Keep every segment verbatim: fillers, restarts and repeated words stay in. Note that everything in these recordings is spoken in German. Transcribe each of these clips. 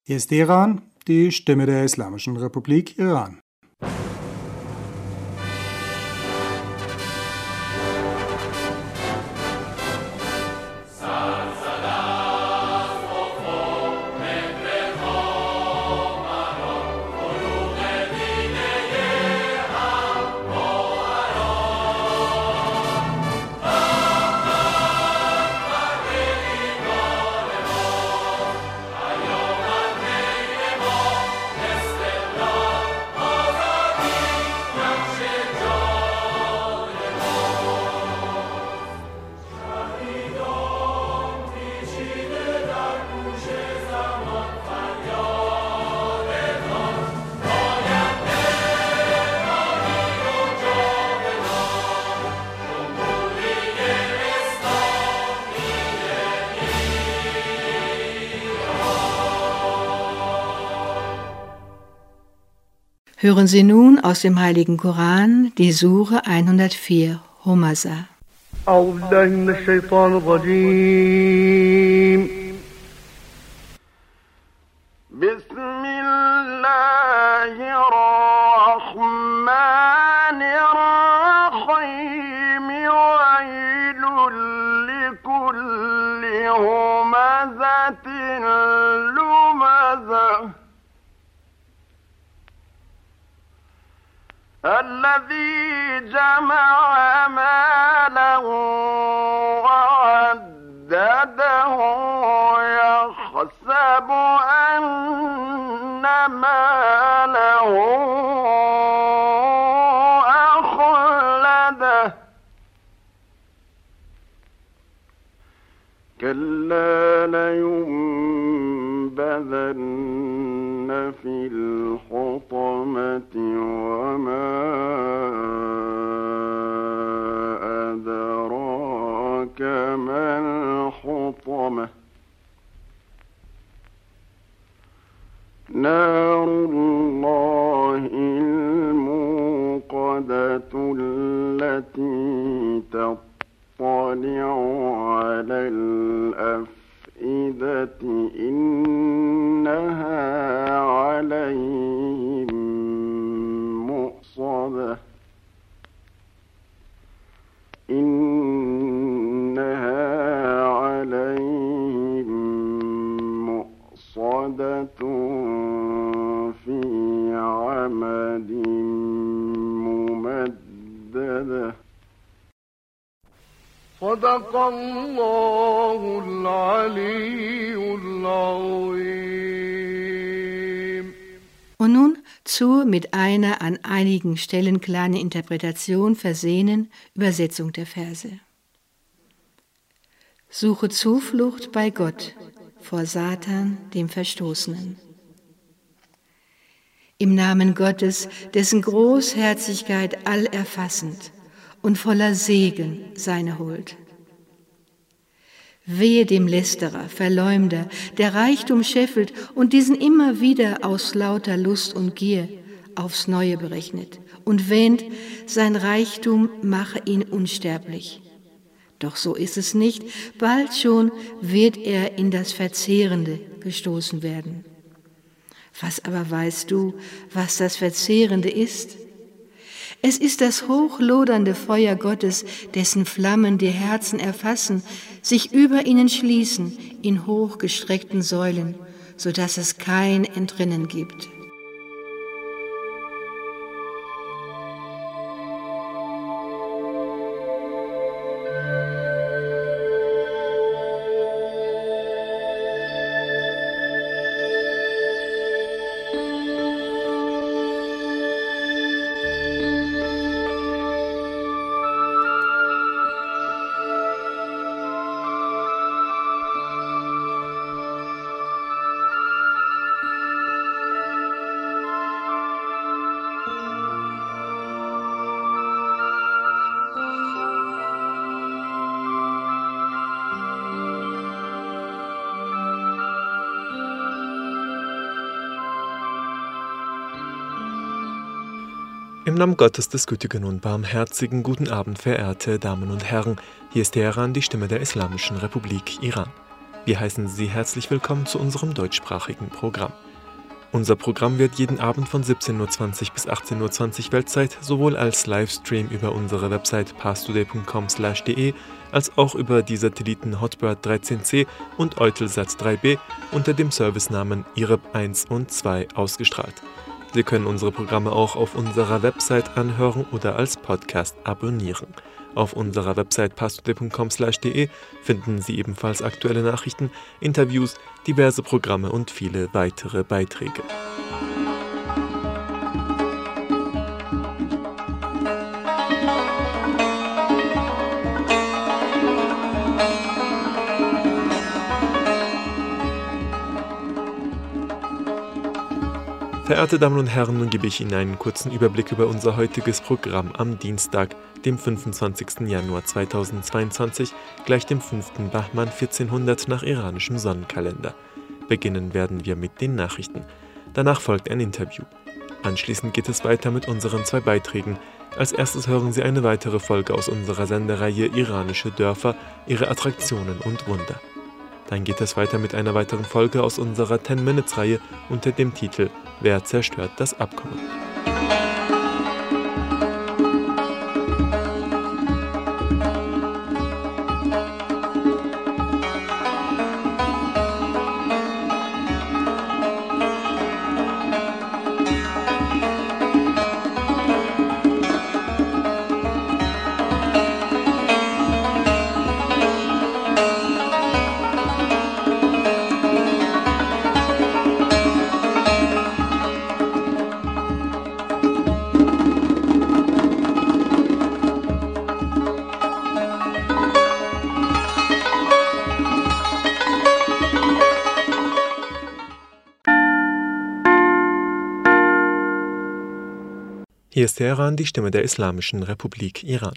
Hier ist Teheran, die Stimme der Islamischen Republik Iran. Hören Sie nun aus dem Heiligen Koran die Sure hundertvier, Humaza. أعوذ بالله من الشيطان الرجيم بسم الله الرحمن الرحيم ويل لكل همزة لمزة الذي جمع مالا وعدده يحسب أن ماله أخلده كلا لينبذن في الحطمة وما أدراك ما الحطمة نار الله الموقدة التي تطلع على الأفئدة إنها عليهم مؤصدة إنها عليهم مؤصدة في عمد ممددة صدق الله العلي العظيم. Und nun zur mit einer an einigen Stellen kleinen Interpretation versehenen Übersetzung der Verse. Suche Zuflucht bei Gott vor Satan, dem Verstoßenen. Im Namen Gottes, dessen Großherzigkeit allerfassend und voller Segen seine Huld. Wehe dem Lästerer, Verleumder, der Reichtum scheffelt und diesen immer wieder aus lauter Lust und Gier aufs Neue berechnet und wähnt, sein Reichtum mache ihn unsterblich. Doch so ist es nicht, bald schon wird er in das Verzehrende gestoßen werden. Was aber weißt du, was das Verzehrende ist? Es ist das hochlodernde Feuer Gottes, dessen Flammen die Herzen erfassen, sich über ihnen schließen in hochgestreckten Säulen, so dass es kein Entrinnen gibt. Im Namen Gottes des Gütigen und Barmherzigen, guten Abend, verehrte Damen und Herren. Hier ist Teheran, die Stimme der Islamischen Republik Iran. Wir heißen Sie herzlich willkommen zu unserem deutschsprachigen Programm. Unser Programm wird jeden Abend von siebzehn Uhr zwanzig bis achtzehn Uhr zwanzig Weltzeit sowohl als Livestream über unsere Website parstoday punkt com slash de als auch über die Satelliten Hotbird dreizehn C und Eutelsat drei B unter dem Servicenamen I R I B eins und zwei ausgestrahlt. Sie können unsere Programme auch auf unserer Website anhören oder als Podcast abonnieren. Auf unserer Website parstoday punkt com slash de finden Sie ebenfalls aktuelle Nachrichten, Interviews, diverse Programme und viele weitere Beiträge. Verehrte Damen und Herren, nun gebe ich Ihnen einen kurzen Überblick über unser heutiges Programm am Dienstag, dem fünfundzwanzigsten Januar zweitausendzweiundzwanzig, gleich dem fünften Bahman vierzehnhundert nach iranischem Sonnenkalender. Beginnen werden wir mit den Nachrichten. Danach folgt ein Interview. Anschließend geht es weiter mit unseren zwei Beiträgen. Als erstes hören Sie eine weitere Folge aus unserer Sendereihe Iranische Dörfer, ihre Attraktionen und Wunder. Dann geht es weiter mit einer weiteren Folge aus unserer ten-Minutes-Reihe unter dem Titel Wer zerstört das Abkommen? Hier ist Teheran, die Stimme der Islamischen Republik Iran.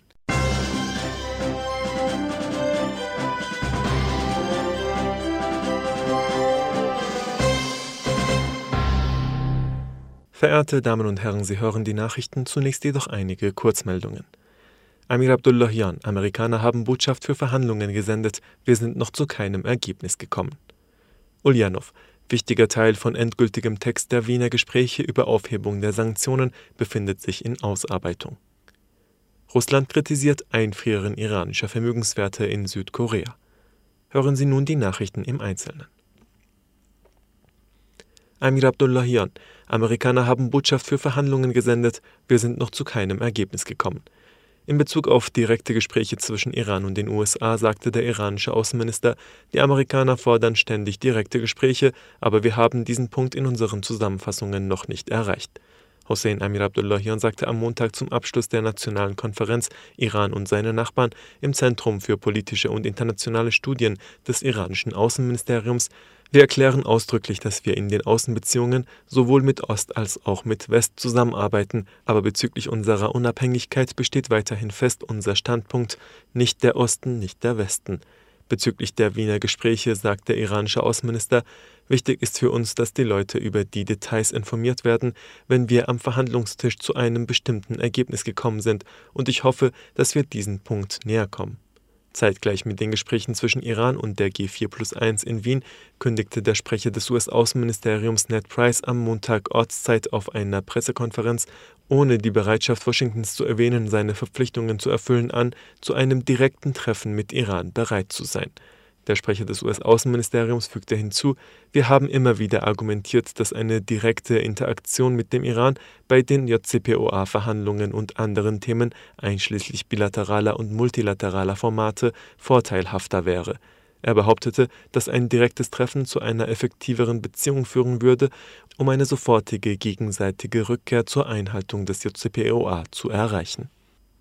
Verehrte Damen und Herren, Sie hören die Nachrichten, zunächst jedoch einige Kurzmeldungen. Amir Abdullahian, Amerikaner haben Botschaft für Verhandlungen gesendet, wir sind noch zu keinem Ergebnis gekommen. Ulyanov, wichtiger Teil von endgültigem Text der Wiener Gespräche über Aufhebung der Sanktionen befindet sich in Ausarbeitung. Russland kritisiert Einfrieren iranischer Vermögenswerte in Südkorea. Hören Sie nun die Nachrichten im Einzelnen. Amir Abdullahian, Amerikaner haben Botschaft für Verhandlungen gesendet, wir sind noch zu keinem Ergebnis gekommen. In Bezug auf direkte Gespräche zwischen Iran und den U S A sagte der iranische Außenminister, die Amerikaner fordern ständig direkte Gespräche, aber wir haben diesen Punkt in unseren Zusammenfassungen noch nicht erreicht. Hossein Amir Abdullahian sagte am Montag zum Abschluss der Nationalen Konferenz Iran und seine Nachbarn im Zentrum für politische und internationale Studien des iranischen Außenministeriums: Wir erklären ausdrücklich, dass wir in den Außenbeziehungen sowohl mit Ost als auch mit West zusammenarbeiten, aber bezüglich unserer Unabhängigkeit besteht weiterhin fest unser Standpunkt, nicht der Osten, nicht der Westen. Bezüglich der Wiener Gespräche sagt der iranische Außenminister, wichtig ist für uns, dass die Leute über die Details informiert werden, wenn wir am Verhandlungstisch zu einem bestimmten Ergebnis gekommen sind, und ich hoffe, dass wir diesen Punkt näher kommen. Zeitgleich mit den Gesprächen zwischen Iran und der G vier plus eins in Wien kündigte der Sprecher des U S-Außenministeriums Ned Price am Montag Ortszeit auf einer Pressekonferenz, ohne die Bereitschaft Washingtons zu erwähnen, seine Verpflichtungen zu erfüllen, an, zu einem direkten Treffen mit Iran bereit zu sein. Der Sprecher des U S-Außenministeriums fügte hinzu, wir haben immer wieder argumentiert, dass eine direkte Interaktion mit dem Iran bei den J C P O A-Verhandlungen und anderen Themen, einschließlich bilateraler und multilateraler Formate, vorteilhafter wäre. Er behauptete, dass ein direktes Treffen zu einer effektiveren Beziehung führen würde, um eine sofortige gegenseitige Rückkehr zur Einhaltung des J C P O A zu erreichen.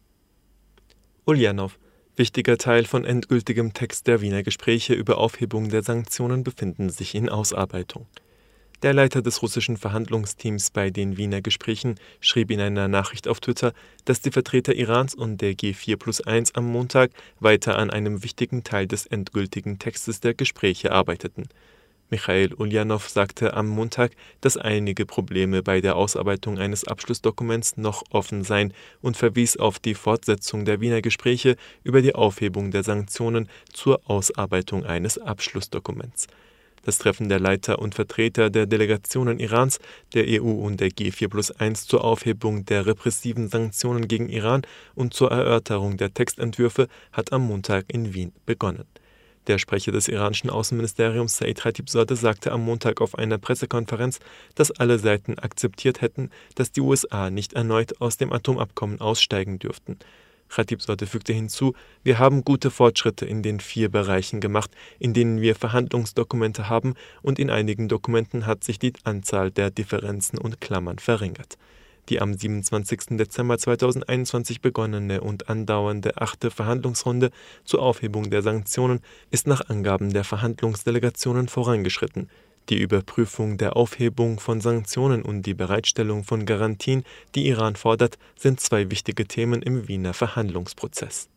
Ulyanov, wichtiger Teil von endgültigem Text der Wiener Gespräche über Aufhebung der Sanktionen befinden sich in Ausarbeitung. Der Leiter des russischen Verhandlungsteams bei den Wiener Gesprächen schrieb in einer Nachricht auf Twitter, dass die Vertreter Irans und der G vier plus eins am Montag weiter an einem wichtigen Teil des endgültigen Textes der Gespräche arbeiteten. Michail Uljanov sagte am Montag, dass einige Probleme bei der Ausarbeitung eines Abschlussdokuments noch offen seien und verwies auf die Fortsetzung der Wiener Gespräche über die Aufhebung der Sanktionen zur Ausarbeitung eines Abschlussdokuments. Das Treffen der Leiter und Vertreter der Delegationen Irans, der E U und der G vier plus eins zur Aufhebung der repressiven Sanktionen gegen Iran und zur Erörterung der Textentwürfe hat am Montag in Wien begonnen. Der Sprecher des iranischen Außenministeriums Said Khatibzadeh sagte am Montag auf einer Pressekonferenz, dass alle Seiten akzeptiert hätten, dass die U S A nicht erneut aus dem Atomabkommen aussteigen dürften. Khatibzadeh fügte hinzu, wir haben gute Fortschritte in den vier Bereichen gemacht, in denen wir Verhandlungsdokumente haben, und in einigen Dokumenten hat sich die Anzahl der Differenzen und Klammern verringert. Die am siebenundzwanzigsten Dezember zweitausendeinundzwanzig begonnene und andauernde achte Verhandlungsrunde zur Aufhebung der Sanktionen ist nach Angaben der Verhandlungsdelegationen vorangeschritten. Die Überprüfung der Aufhebung von Sanktionen und die Bereitstellung von Garantien, die Iran fordert, sind zwei wichtige Themen im Wiener Verhandlungsprozess.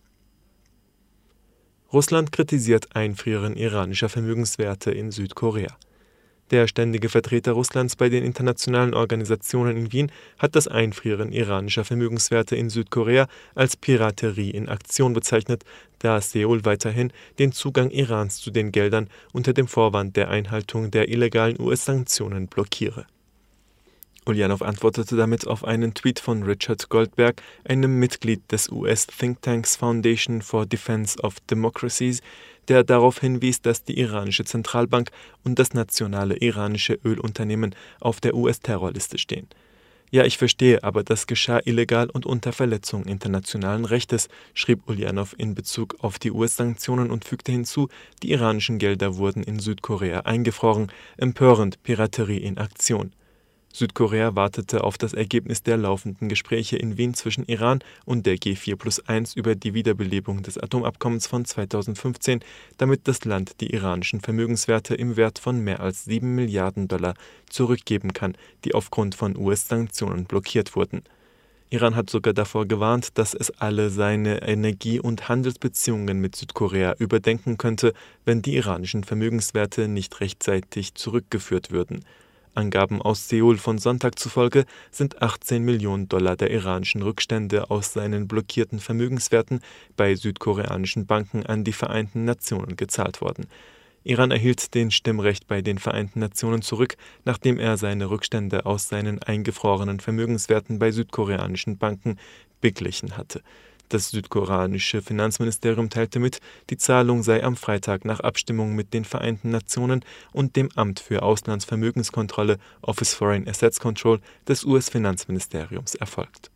Russland kritisiert Einfrieren iranischer Vermögenswerte in Südkorea. Der ständige Vertreter Russlands bei den internationalen Organisationen in Wien hat das Einfrieren iranischer Vermögenswerte in Südkorea als Piraterie in Aktion bezeichnet, da Seoul weiterhin den Zugang Irans zu den Geldern unter dem Vorwand der Einhaltung der illegalen U S-Sanktionen blockiere. Uljanov antwortete damit auf einen Tweet von Richard Goldberg, einem Mitglied des U S-Thinktanks Foundation for Defense of Democracies, der darauf hinwies, dass die iranische Zentralbank und das nationale iranische Ölunternehmen auf der U S-Terrorliste stehen. Ja, ich verstehe, aber das geschah illegal und unter Verletzung internationalen Rechtes, schrieb Uljanov in Bezug auf die U S-Sanktionen und fügte hinzu, die iranischen Gelder wurden in Südkorea eingefroren, empörend Piraterie in Aktion. Südkorea wartete auf das Ergebnis der laufenden Gespräche in Wien zwischen Iran und der G vier plus eins über die Wiederbelebung des Atomabkommens von zweitausendfünfzehn, damit das Land die iranischen Vermögenswerte im Wert von mehr als sieben Milliarden Dollar zurückgeben kann, die aufgrund von U S-Sanktionen blockiert wurden. Iran hat sogar davor gewarnt, dass es alle seine Energie- und Handelsbeziehungen mit Südkorea überdenken könnte, wenn die iranischen Vermögenswerte nicht rechtzeitig zurückgeführt würden. Angaben aus Seoul von Sonntag zufolge sind achtzehn Millionen Dollar der iranischen Rückstände aus seinen blockierten Vermögenswerten bei südkoreanischen Banken an die Vereinten Nationen gezahlt worden. Iran erhielt den Stimmrecht bei den Vereinten Nationen zurück, nachdem er seine Rückstände aus seinen eingefrorenen Vermögenswerten bei südkoreanischen Banken beglichen hatte. Das südkoreanische Finanzministerium teilte mit, die Zahlung sei am Freitag nach Abstimmung mit den Vereinten Nationen und dem Amt für Auslandsvermögenskontrolle Office Foreign Assets Control des U S-Finanzministeriums erfolgt.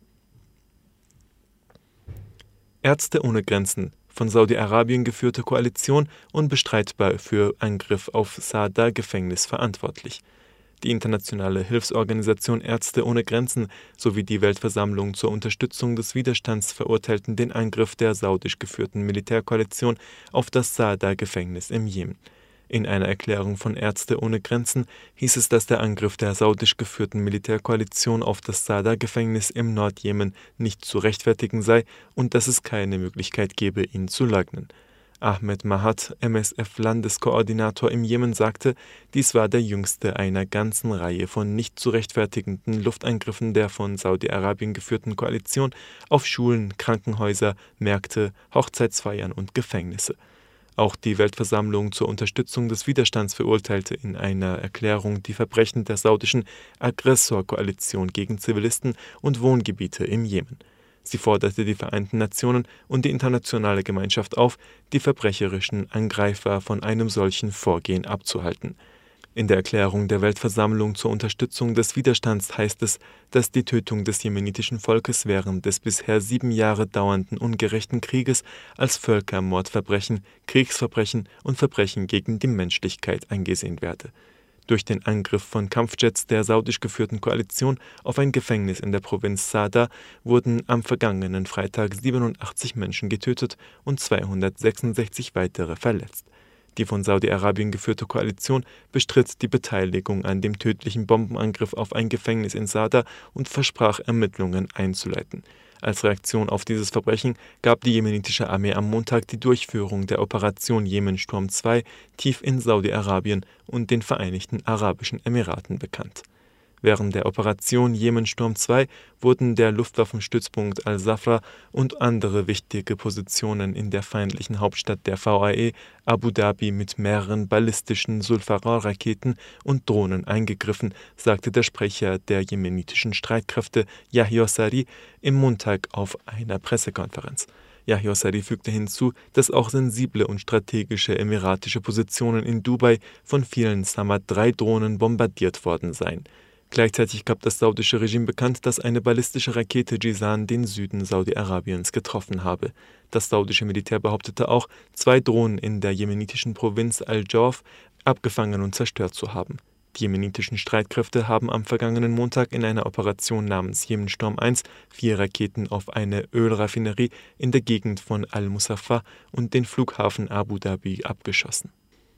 Ärzte ohne Grenzen, von Saudi-Arabien geführte Koalition unbestreitbar für Angriff auf Saada-Gefängnis verantwortlich. Die internationale Hilfsorganisation Ärzte ohne Grenzen sowie die Weltversammlung zur Unterstützung des Widerstands verurteilten den Angriff der saudisch geführten Militärkoalition auf das Saada-Gefängnis im Jemen. In einer Erklärung von Ärzte ohne Grenzen hieß es, dass der Angriff der saudisch geführten Militärkoalition auf das Saada-Gefängnis im Nordjemen nicht zu rechtfertigen sei und dass es keine Möglichkeit gebe, ihn zu leugnen. Ahmed Mahat, M S F-Landeskoordinator im Jemen, sagte, dies war der jüngste einer ganzen Reihe von nicht zu rechtfertigenden Luftangriffen der von Saudi-Arabien geführten Koalition auf Schulen, Krankenhäuser, Märkte, Hochzeitsfeiern und Gefängnisse. Auch die Weltversammlung zur Unterstützung des Widerstands verurteilte in einer Erklärung die Verbrechen der saudischen Aggressorkoalition gegen Zivilisten und Wohngebiete im Jemen. Sie forderte die Vereinten Nationen und die internationale Gemeinschaft auf, die verbrecherischen Angreifer von einem solchen Vorgehen abzuhalten. In der Erklärung der Weltversammlung zur Unterstützung des Widerstands heißt es, dass die Tötung des jemenitischen Volkes während des bisher sieben Jahre dauernden ungerechten Krieges als Völkermordverbrechen, Kriegsverbrechen und Verbrechen gegen die Menschlichkeit angesehen werde. Durch den Angriff von Kampfjets der saudisch geführten Koalition auf ein Gefängnis in der Provinz Saada wurden am vergangenen Freitag siebenundachtzig Menschen getötet und zweihundertsechsundsechzig weitere verletzt. Die von Saudi-Arabien geführte Koalition bestritt die Beteiligung an dem tödlichen Bombenangriff auf ein Gefängnis in Saada und versprach, Ermittlungen einzuleiten. Als Reaktion auf dieses Verbrechen gab die jemenitische Armee am Montag die Durchführung der Operation Jemensturm zwei tief in Saudi-Arabien und den Vereinigten Arabischen Emiraten bekannt. Während der Operation Jemensturm zwei wurden der Luftwaffenstützpunkt Al-Safra und andere wichtige Positionen in der feindlichen Hauptstadt der V A E, Abu Dhabi, mit mehreren ballistischen Sulfarar-Raketen und Drohnen eingegriffen, sagte der Sprecher der jemenitischen Streitkräfte Yahya Saree im Montag auf einer Pressekonferenz. Yahya Saree fügte hinzu, dass auch sensible und strategische emiratische Positionen in Dubai von vielen Samad drei Drohnen bombardiert worden seien. Gleichzeitig gab das saudische Regime bekannt, dass eine ballistische Rakete Jisan den Süden Saudi-Arabiens getroffen habe. Das saudische Militär behauptete auch, zwei Drohnen in der jemenitischen Provinz Al-Jawf abgefangen und zerstört zu haben. Die jemenitischen Streitkräfte haben am vergangenen Montag in einer Operation namens Jemensturm eins vier Raketen auf eine Ölraffinerie in der Gegend von Al-Musaffa und den Flughafen Abu Dhabi abgeschossen.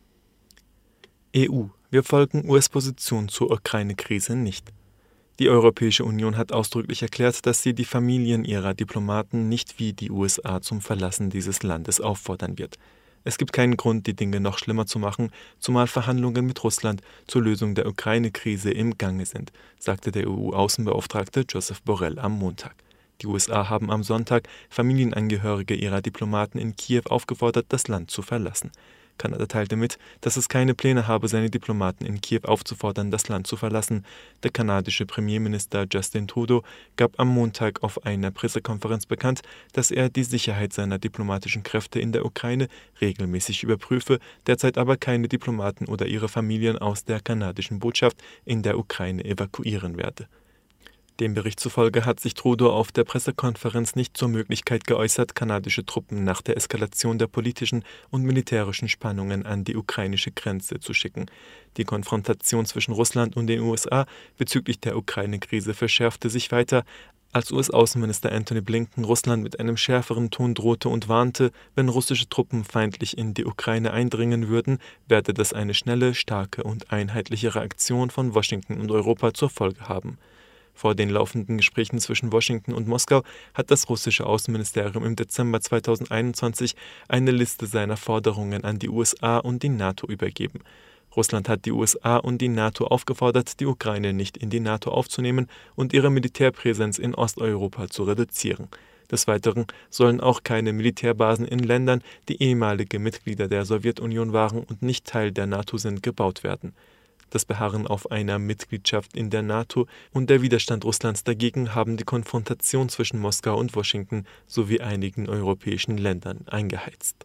E U: Wir folgen U S-Position zur Ukraine-Krise nicht. Die Europäische Union hat ausdrücklich erklärt, dass sie die Familien ihrer Diplomaten nicht wie die U S A zum Verlassen dieses Landes auffordern wird. Es gibt keinen Grund, die Dinge noch schlimmer zu machen, zumal Verhandlungen mit Russland zur Lösung der Ukraine-Krise im Gange sind, sagte der E U-Außenbeauftragte Josep Borrell am Montag. Die U S A haben am Sonntag Familienangehörige ihrer Diplomaten in Kiew aufgefordert, das Land zu verlassen. Kanada teilte mit, dass es keine Pläne habe, seine Diplomaten in Kiew aufzufordern, das Land zu verlassen. Der kanadische Premierminister Justin Trudeau gab am Montag auf einer Pressekonferenz bekannt, dass er die Sicherheit seiner diplomatischen Kräfte in der Ukraine regelmäßig überprüfe, derzeit aber keine Diplomaten oder ihre Familien aus der kanadischen Botschaft in der Ukraine evakuieren werde. Dem Bericht zufolge hat sich Trudeau auf der Pressekonferenz nicht zur Möglichkeit geäußert, kanadische Truppen nach der Eskalation der politischen und militärischen Spannungen an die ukrainische Grenze zu schicken. Die Konfrontation zwischen Russland und den U S A bezüglich der Ukraine-Krise verschärfte sich weiter, als U S-Außenminister Antony Blinken Russland mit einem schärferen Ton drohte und warnte, wenn russische Truppen feindlich in die Ukraine eindringen würden, werde das eine schnelle, starke und einheitliche Reaktion von Washington und Europa zur Folge haben. Vor den laufenden Gesprächen zwischen Washington und Moskau hat das russische Außenministerium im Dezember zweitausendeinundzwanzig eine Liste seiner Forderungen an die U S A und die NATO übergeben. Russland hat die U S A und die NATO aufgefordert, die Ukraine nicht in die NATO aufzunehmen und ihre Militärpräsenz in Osteuropa zu reduzieren. Des Weiteren sollen auch keine Militärbasen in Ländern, die ehemalige Mitglieder der Sowjetunion waren und nicht Teil der NATO sind, gebaut werden. Das Beharren auf einer Mitgliedschaft in der NATO und der Widerstand Russlands dagegen haben die Konfrontation zwischen Moskau und Washington sowie einigen europäischen Ländern eingeheizt.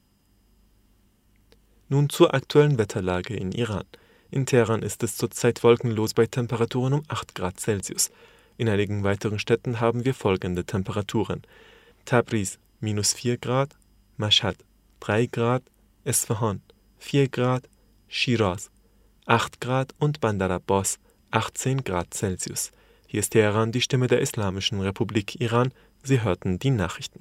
Nun zur aktuellen Wetterlage in Iran. In Teheran ist es zurzeit wolkenlos bei Temperaturen um acht Grad Celsius. In einigen weiteren Städten haben wir folgende Temperaturen: Tabriz minus vier Grad, Mashhad drei Grad, Esfahan vier Grad, Schiraz acht Grad und Bandar Abbas achtzehn Grad Celsius. Hier ist Teheran, die Stimme der Islamischen Republik Iran. Sie hörten die Nachrichten.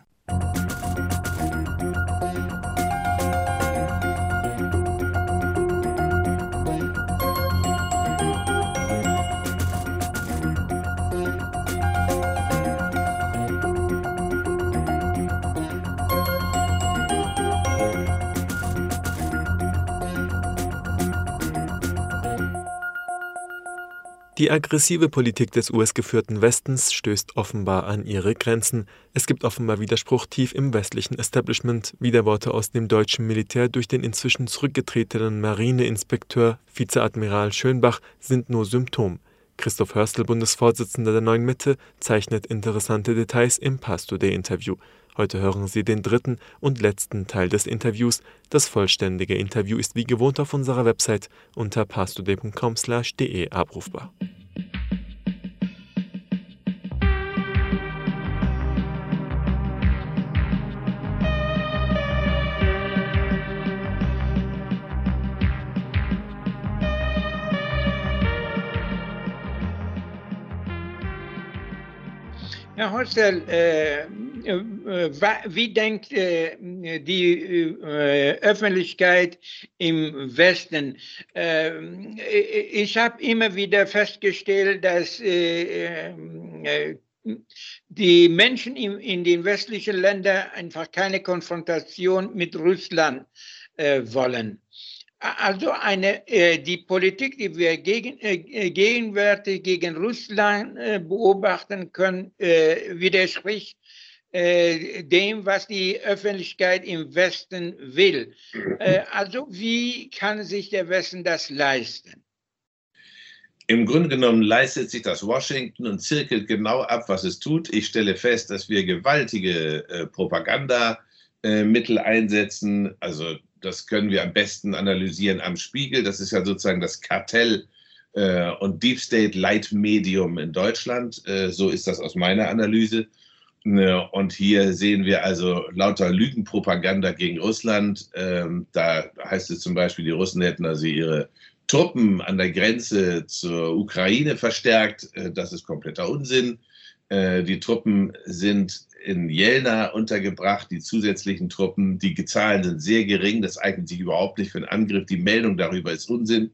Die aggressive Politik des U S-geführten Westens stößt offenbar an ihre Grenzen. Es gibt offenbar Widerspruch tief im westlichen Establishment, wie der Worte aus dem deutschen Militär durch den inzwischen zurückgetretenen Marineinspekteur Vizeadmiral Schönbach sind nur Symptom. Christoph Hörstel, Bundesvorsitzender der Neuen Mitte, zeichnet interessante Details im Pars-Today-Interview. Heute hören Sie den dritten und letzten Teil des Interviews. Das vollständige Interview ist wie gewohnt auf unserer Website unter parstoday punkt com slash de abrufbar. Herr Hörstel, äh, äh, wie denkt äh, die äh, Öffentlichkeit im Westen? Äh, ich habe immer wieder festgestellt, dass äh, äh, die Menschen in, in den westlichen Ländern einfach keine Konfrontation mit Russland äh, wollen. Also eine, äh, die Politik, die wir gegen, äh, gegenwärtig gegen Russland äh, beobachten können, äh, widerspricht äh, dem, was die Öffentlichkeit im Westen will. Äh, also wie kann sich der Westen das leisten? Im Grunde genommen leistet sich das Washington und zirkelt genau ab, was es tut. Ich stelle fest, dass wir gewaltige äh, Propagandamittel äh, einsetzen. Also das können wir am besten analysieren am Spiegel. Das ist ja sozusagen das Kartell äh, und Deep State Leitmedium in Deutschland. Äh, so ist das aus meiner Analyse. Und hier sehen wir also lauter Lügenpropaganda gegen Russland. Ähm, da heißt es zum Beispiel, die Russen hätten also ihre Truppen an der Grenze zur Ukraine verstärkt. Das ist kompletter Unsinn. Die Truppen sind in Jelna untergebracht, die zusätzlichen Truppen. Die Zahlen sind sehr gering, das eignet sich überhaupt nicht für einen Angriff. Die Meldung darüber ist Unsinn.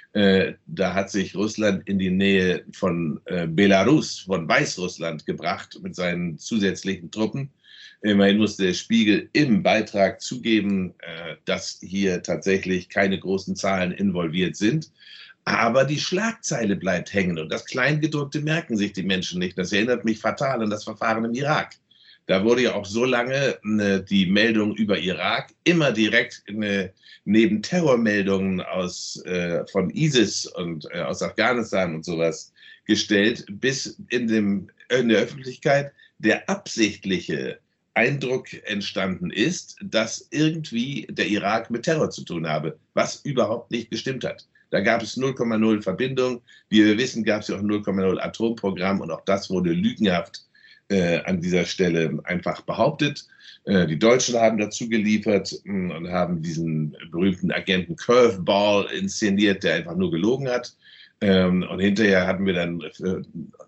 Da hat sich Russland in die Nähe von Belarus, von Weißrussland gebracht mit seinen zusätzlichen Truppen. Immerhin musste der Spiegel im Beitrag zugeben, dass hier tatsächlich keine großen Zahlen involviert sind. Aber die Schlagzeile bleibt hängen und das Kleingedruckte merken sich die Menschen nicht. Das erinnert mich fatal an das Verfahren im Irak. Da wurde ja auch so lange ne, die Meldung über Irak immer direkt ne, neben Terrormeldungen aus, äh, von ISIS und äh, aus Afghanistan und sowas gestellt, bis in, dem, in der Öffentlichkeit der absichtliche Eindruck entstanden ist, dass irgendwie der Irak mit Terror zu tun habe, was überhaupt nicht gestimmt hat. Da gab es null Komma null Verbindung. Wie wir wissen, gab es ja auch null Komma null Atomprogramm und auch das wurde lügenhaft äh, an dieser Stelle einfach behauptet. Äh, die Deutschen haben dazu geliefert mh, und haben diesen berühmten Agenten Curveball inszeniert, der einfach nur gelogen hat. Ähm, und hinterher hatten wir dann äh,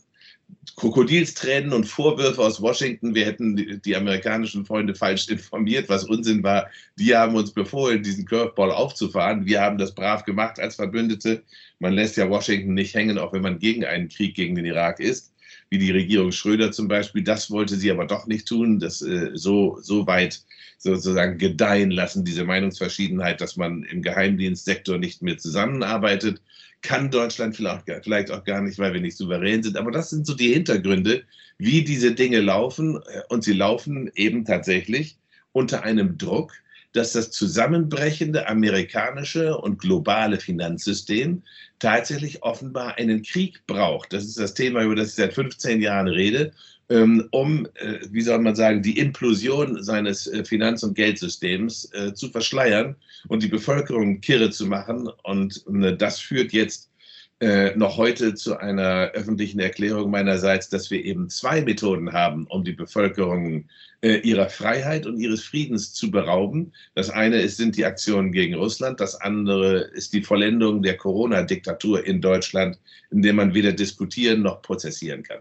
Krokodilstränen und Vorwürfe aus Washington, wir hätten die, die amerikanischen Freunde falsch informiert, was Unsinn war. Die haben uns befohlen, diesen Curveball aufzufahren. Wir haben das brav gemacht als Verbündete. Man lässt ja Washington nicht hängen, auch wenn man gegen einen Krieg gegen den Irak ist, wie die Regierung Schröder zum Beispiel. Das wollte sie aber doch nicht tun. Das äh, so, so weit sozusagen gedeihen lassen, diese Meinungsverschiedenheit, dass man im Geheimdienstsektor nicht mehr zusammenarbeitet. Kann Deutschland vielleicht auch gar nicht, weil wir nicht souverän sind. Aber das sind so die Hintergründe, wie diese Dinge laufen. Und sie laufen eben tatsächlich unter einem Druck, dass das zusammenbrechende amerikanische und globale Finanzsystem tatsächlich offenbar einen Krieg braucht. Das ist das Thema, über das ich seit fünfzehn Jahren rede, um, wie soll man sagen, die Implosion seines Finanz- und Geldsystems zu verschleiern und die Bevölkerung kirre zu machen. Und das führt jetzt noch heute zu einer öffentlichen Erklärung meinerseits, dass wir eben zwei Methoden haben, um die Bevölkerung ihrer Freiheit und ihres Friedens zu berauben. Das eine ist, sind die Aktionen gegen Russland, das andere ist die Vollendung der Corona-Diktatur in Deutschland, in der man weder diskutieren noch prozessieren kann.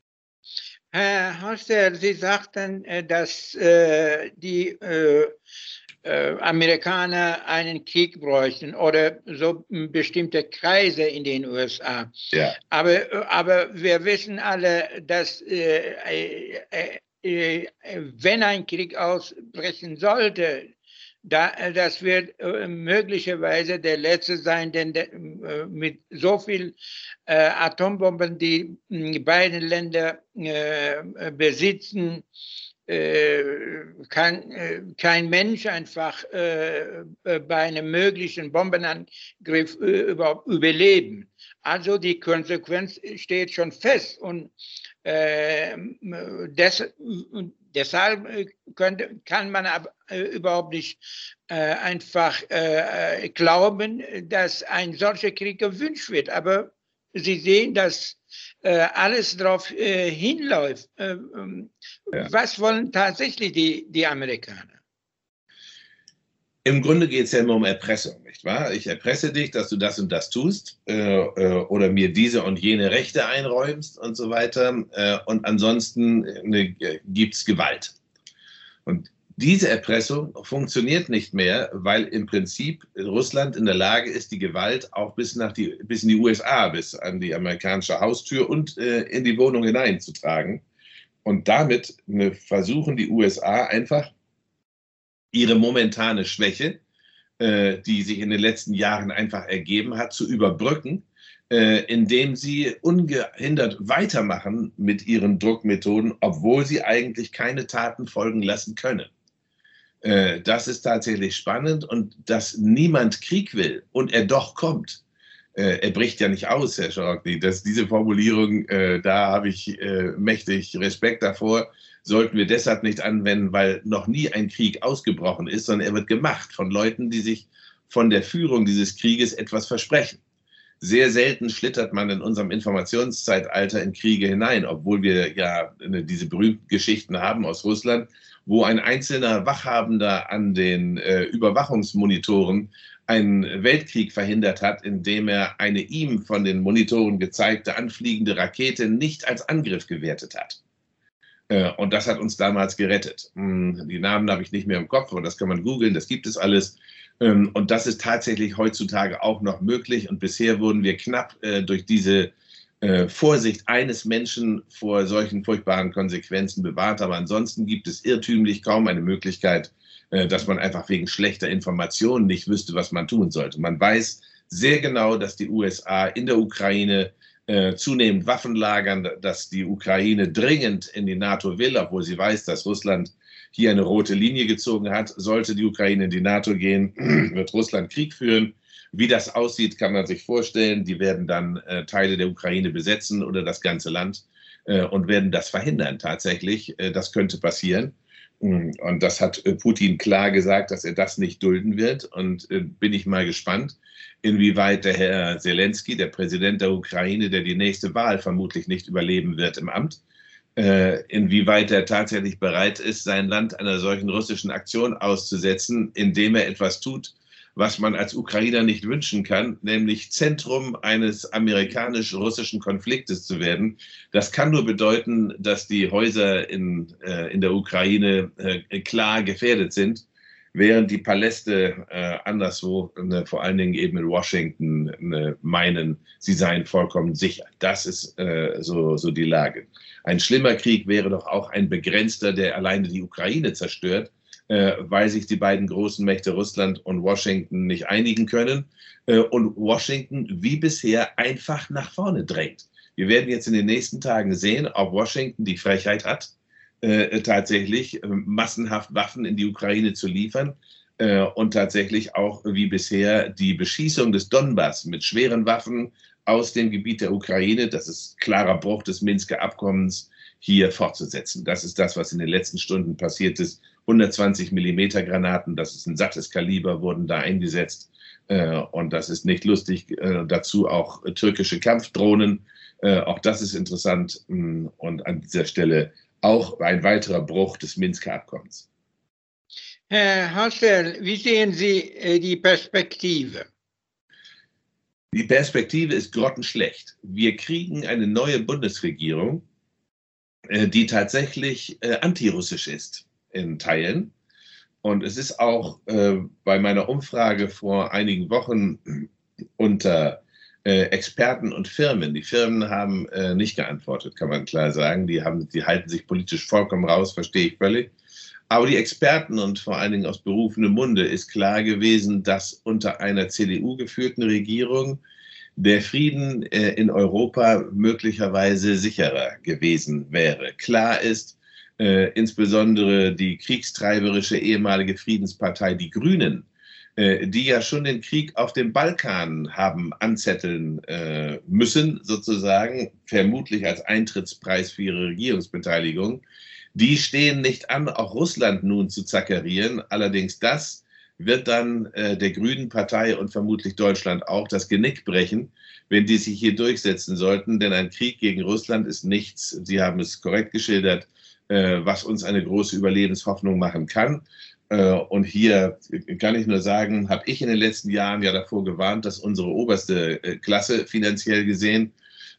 Herr Hostel, Sie sagten, dass äh, die äh, äh, Amerikaner einen Krieg bräuchten oder so bestimmte Kreise in den U S A. Ja. Aber, aber wir wissen alle, dass äh, äh, äh, wenn ein Krieg ausbrechen sollte, Da, das wird äh, möglicherweise der letzte sein, denn de, äh, mit so viel äh, Atombomben, die äh, beide Länder äh, besitzen, äh, kann äh, kein Mensch einfach äh, bei einem möglichen Bombenangriff äh, überhaupt überleben. Also die Konsequenz steht schon fest und äh, des, deshalb könnte, kann man aber überhaupt nicht äh, einfach äh, glauben, dass ein solcher Krieg gewünscht wird. Aber Sie sehen, dass äh, alles darauf äh, hinläuft. Äh, ja. Was wollen tatsächlich die, die Amerikaner? Im Grunde geht es ja immer um Erpressung, nicht wahr? Ich erpresse dich, dass du das und das tust äh, äh, oder mir diese und jene Rechte einräumst und so weiter. Äh, und ansonsten äh, gibt es Gewalt. Und Diese Erpressung funktioniert nicht mehr, weil im Prinzip Russland in der Lage ist, die Gewalt auch bis, nach die, bis in die U S A, bis an die amerikanische Haustür und äh, in die Wohnung hineinzutragen. Und damit ne, versuchen die U S A einfach ihre momentane Schwäche, äh, die sich in den letzten Jahren einfach ergeben hat, zu überbrücken, äh, indem sie ungehindert weitermachen mit ihren Druckmethoden, obwohl sie eigentlich keine Taten folgen lassen können. Das ist tatsächlich spannend, und dass niemand Krieg will und er doch kommt. Er bricht ja nicht aus, Herr Scharocki. Dass diese Formulierung, da habe ich mächtig Respekt davor, sollten wir deshalb nicht anwenden, weil noch nie ein Krieg ausgebrochen ist, sondern er wird gemacht von Leuten, die sich von der Führung dieses Krieges etwas versprechen. Sehr selten schlittert man in unserem Informationszeitalter in Kriege hinein, obwohl wir ja diese berühmten Geschichten haben aus Russland, wo ein einzelner Wachhabender an den äh, Überwachungsmonitoren einen Weltkrieg verhindert hat, indem er eine ihm von den Monitoren gezeigte anfliegende Rakete nicht als Angriff gewertet hat. Äh, und das hat uns damals gerettet. Hm, die Namen habe ich nicht mehr im Kopf, aber das kann man googeln, das gibt es alles. Ähm, und das ist tatsächlich heutzutage auch noch möglich. Und bisher wurden wir knapp äh, durch diese Äh, Vorsicht eines Menschen vor solchen furchtbaren Konsequenzen bewahrt. Aber ansonsten gibt es irrtümlich kaum eine Möglichkeit, äh, dass man einfach wegen schlechter Informationen nicht wüsste, was man tun sollte. Man weiß sehr genau, dass die U S A in der Ukraine äh, zunehmend Waffen lagern, dass die Ukraine dringend in die NATO will, obwohl sie weiß, dass Russland hier eine rote Linie gezogen hat. Sollte die Ukraine in die NATO gehen, wird Russland Krieg führen. Wie das aussieht, kann man sich vorstellen. Die werden dann äh, Teile der Ukraine besetzen oder das ganze Land äh, und werden das verhindern tatsächlich. Äh, das könnte passieren. Und das hat äh, Putin klar gesagt, dass er das nicht dulden wird. Und äh, bin ich mal gespannt, inwieweit der Herr Zelensky, der Präsident der Ukraine, der die nächste Wahl vermutlich nicht überleben wird im Amt, äh, inwieweit er tatsächlich bereit ist, sein Land einer solchen russischen Aktion auszusetzen, indem er etwas tut, was man als Ukrainer nicht wünschen kann, nämlich Zentrum eines amerikanisch-russischen Konfliktes zu werden. Das kann nur bedeuten, dass die Häuser in, äh, in der Ukraine äh, klar gefährdet sind, während die Paläste äh, anderswo, äh, vor allen Dingen eben in Washington, äh, meinen, sie seien vollkommen sicher. Das ist äh, so, so die Lage. Ein schlimmer Krieg wäre doch auch ein begrenzter, der alleine die Ukraine zerstört, weil sich die beiden großen Mächte Russland und Washington nicht einigen können und Washington wie bisher einfach nach vorne drängt. Wir werden jetzt in den nächsten Tagen sehen, ob Washington die Frechheit hat, äh, tatsächlich äh, massenhaft Waffen in die Ukraine zu liefern äh, und tatsächlich auch wie bisher die Beschießung des Donbass mit schweren Waffen aus dem Gebiet der Ukraine, das ist klarer Bruch des Minsker Abkommens, hier fortzusetzen. Das ist das, was in den letzten Stunden passiert ist. hundertzwanzig Millimeter Granaten, das ist ein sattes Kaliber, wurden da eingesetzt. Äh, und das ist nicht lustig. Äh, dazu auch äh, türkische Kampfdrohnen. Äh, auch das ist interessant. Mh, und an dieser Stelle auch ein weiterer Bruch des Minsker Abkommens. Herr Hassel, wie sehen Sie äh, die Perspektive? Die Perspektive ist grottenschlecht. Wir kriegen eine neue Bundesregierung, äh, die tatsächlich äh, antirussisch ist in Teilen. Und es ist auch äh, bei meiner Umfrage vor einigen Wochen unter äh, Experten und Firmen, die Firmen haben äh, nicht geantwortet, kann man klar sagen. Die, haben, die halten sich politisch vollkommen raus, verstehe ich völlig. Aber die Experten und vor allen Dingen aus berufenem Munde ist klar gewesen, dass unter einer C D U geführten Regierung der Frieden äh, in Europa möglicherweise sicherer gewesen wäre. Klar ist, Äh, insbesondere die kriegstreiberische ehemalige Friedenspartei, die Grünen, äh, die ja schon den Krieg auf dem Balkan haben anzetteln äh, müssen, sozusagen, vermutlich als Eintrittspreis für ihre Regierungsbeteiligung, die stehen nicht an, auch Russland nun zu zackerieren. Allerdings das wird dann äh, der Grünen Partei und vermutlich Deutschland auch das Genick brechen, wenn die sich hier durchsetzen sollten. Denn ein Krieg gegen Russland ist nichts, Sie haben es korrekt geschildert, was uns eine große Überlebenshoffnung machen kann. Und hier kann ich nur sagen, habe ich in den letzten Jahren ja davor gewarnt, dass unsere oberste Klasse finanziell gesehen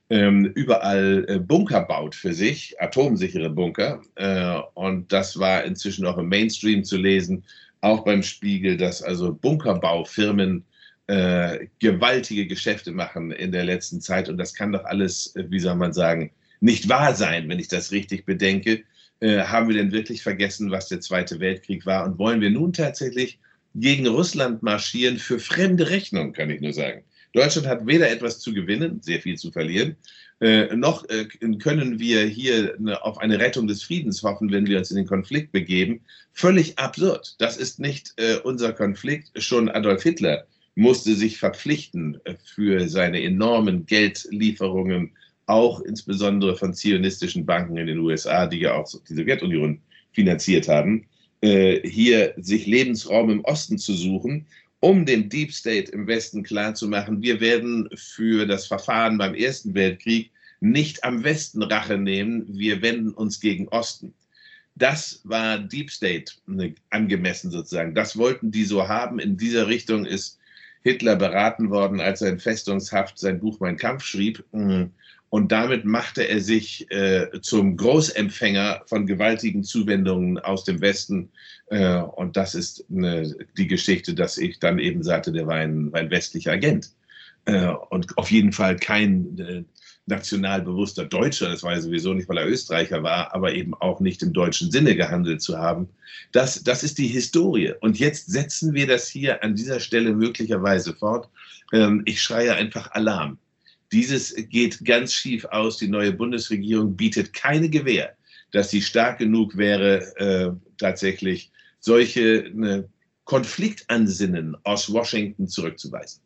ähm, überall äh, Bunker baut für sich, atomsichere Bunker. Äh, und das war inzwischen auch im Mainstream zu lesen, auch beim Spiegel, dass also Bunkerbaufirmen äh, gewaltige Geschäfte machen in der letzten Zeit. Und das kann doch alles, wie soll man sagen, nicht wahr sein, wenn ich das richtig bedenke. Äh, haben wir denn wirklich vergessen, was der Zweite Weltkrieg war? Und wollen wir nun tatsächlich gegen Russland marschieren für fremde Rechnung, kann ich nur sagen. Deutschland hat weder etwas zu gewinnen, sehr viel zu verlieren, äh, noch äh, können wir hier eine, auf eine Rettung des Friedens hoffen, wenn wir uns in den Konflikt begeben. Völlig absurd. Das ist nicht äh, unser Konflikt. Schon Adolf Hitler musste sich verpflichten äh, für seine enormen Geldlieferungen, auch insbesondere von zionistischen Banken in den U S A, die ja auch die Sowjetunion finanziert haben, äh, hier sich Lebensraum im Osten zu suchen, um dem Deep State im Westen klarzumachen, wir werden für das Verfahren beim Ersten Weltkrieg nicht am Westen Rache nehmen, wir wenden uns gegen Osten. Das war Deep State angemessen sozusagen. Das wollten die so haben. In dieser Richtung ist Hitler beraten worden, als er in Festungshaft sein Buch Mein Kampf schrieb. Und damit machte er sich äh, zum Großempfänger von gewaltigen Zuwendungen aus dem Westen. Äh, und das ist eine, die Geschichte, dass ich dann eben sagte, der war ein, ein westlicher Agent. Äh, und auf jeden Fall kein äh, nationalbewusster Deutscher. Das war ja sowieso nicht, weil er Österreicher war, aber eben auch nicht im deutschen Sinne gehandelt zu haben. Das, das ist die Historie. Und jetzt setzen wir das hier an dieser Stelle möglicherweise fort. Ähm, ich schreie einfach Alarm. Dieses geht ganz schief aus. Die neue Bundesregierung bietet keine Gewähr, dass sie stark genug wäre, äh, tatsächlich solche ne, Konfliktansinnen aus Washington zurückzuweisen.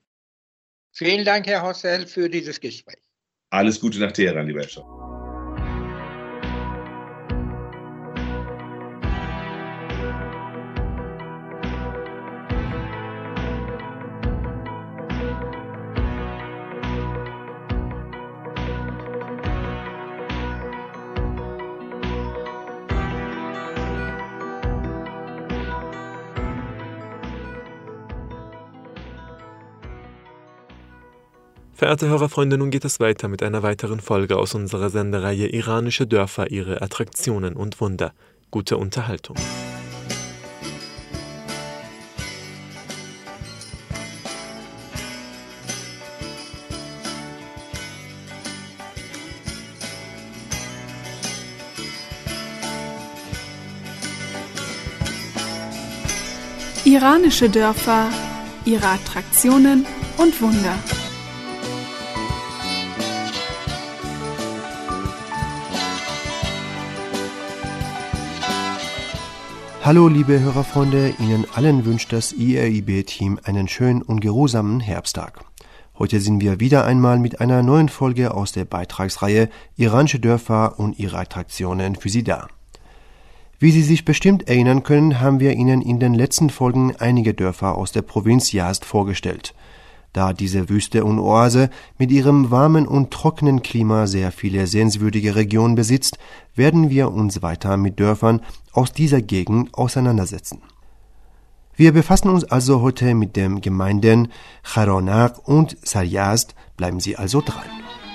Vielen Dank, Herr Hossel, für dieses Gespräch. Alles Gute nach Teheran, lieber Herr Schopp. Verehrte Hörerfreunde, nun geht es weiter mit einer weiteren Folge aus unserer Sendereihe Iranische Dörfer, ihre Attraktionen und Wunder. Gute Unterhaltung. Iranische Dörfer, ihre Attraktionen und Wunder. Hallo liebe Hörerfreunde, Ihnen allen wünscht das I R I B-Team einen schönen und geruhsamen Herbsttag. Heute sind wir wieder einmal mit einer neuen Folge aus der Beitragsreihe Iranische Dörfer und ihre Attraktionen für Sie da. Wie Sie sich bestimmt erinnern können, haben wir Ihnen in den letzten Folgen einige Dörfer aus der Provinz Yazd vorgestellt. Da diese Wüste und Oase mit ihrem warmen und trockenen Klima sehr viele sehenswürdige Regionen besitzt, werden wir uns weiter mit Dörfern aus dieser Gegend auseinandersetzen. Wir befassen uns also heute mit den Gemeinden Kharonaq und Saryazd. Bleiben Sie also dran.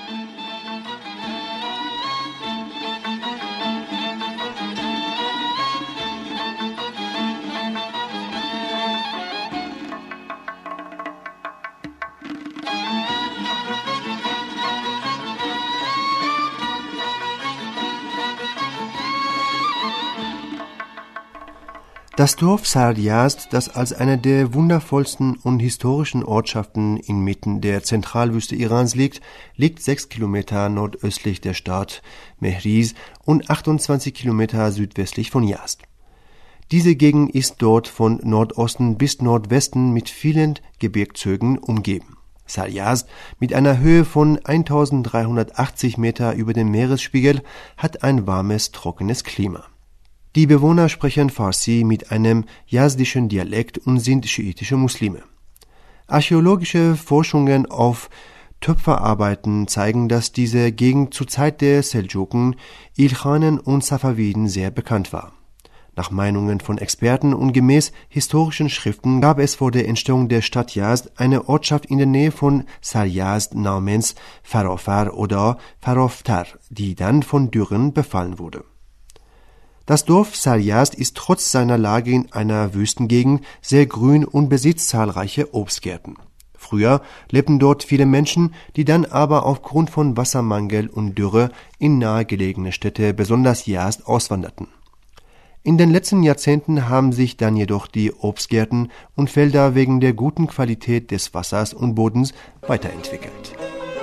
Das Dorf Saryazd, das als eine der wundervollsten und historischen Ortschaften inmitten der Zentralwüste Irans liegt, liegt sechs Kilometer nordöstlich der Stadt Mehriz und achtundzwanzig Kilometer südwestlich von Yazd. Diese Gegend ist dort von Nordosten bis Nordwesten mit vielen Gebirgszügen umgeben. Saryazd, mit einer Höhe von eintausenddreihundertachtzig Meter über dem Meeresspiegel, hat ein warmes, trockenes Klima. Die Bewohner sprechen Farsi mit einem jazdischen Dialekt und sind schiitische Muslime. Archäologische Forschungen auf Töpferarbeiten zeigen, dass diese Gegend zur Zeit der Seldschuken, Ilkhanen und Safawiden sehr bekannt war. Nach Meinungen von Experten und gemäß historischen Schriften gab es vor der Entstehung der Stadt Yazd eine Ortschaft in der Nähe von Saryazd namens Farofar oder Faroftar, die dann von Dürren befallen wurde. Das Dorf Saryazd ist trotz seiner Lage in einer Wüstengegend sehr grün und besitzt zahlreiche Obstgärten. Früher lebten dort viele Menschen, die dann aber aufgrund von Wassermangel und Dürre in nahegelegene Städte, besonders Yazd, auswanderten. In den letzten Jahrzehnten haben sich dann jedoch die Obstgärten und Felder wegen der guten Qualität des Wassers und Bodens weiterentwickelt.